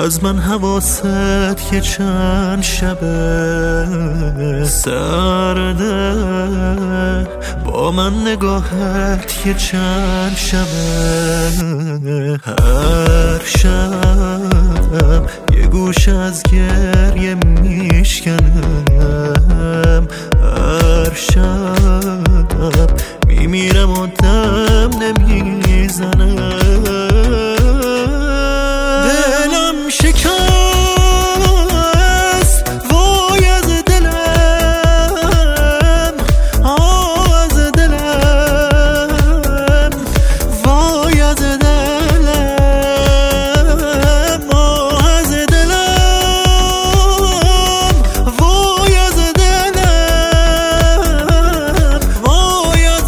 از من حواست که چند شبه سرده، با من نگاهت که چند شبه. هر شب یه گوش از گریه میشکنم، هر شب میمیرم و دم نمیزنم. دلم شکست وای از دلم، از دلم وای از دلم، از دلم وای از دلم، وای از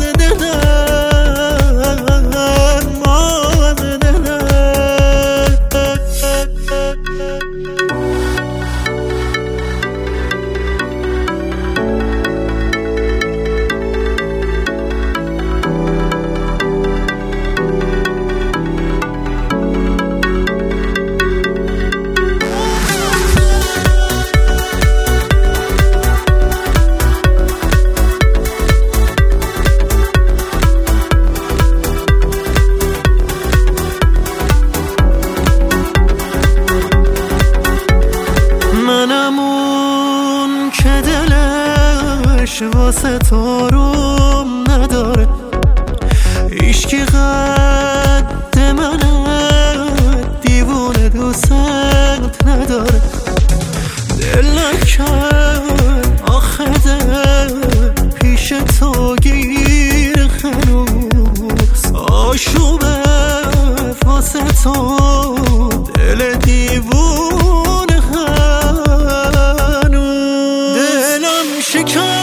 واسه تو روم نداره، عشقی قد منه، دیوونه دوست نداره. دل نکن آخه دل پیش تو گیر هنوز، آشوبه واسه تو دل دیوونه هنوز. دلم شکن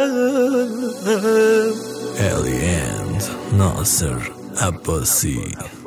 Nasser Abbasi.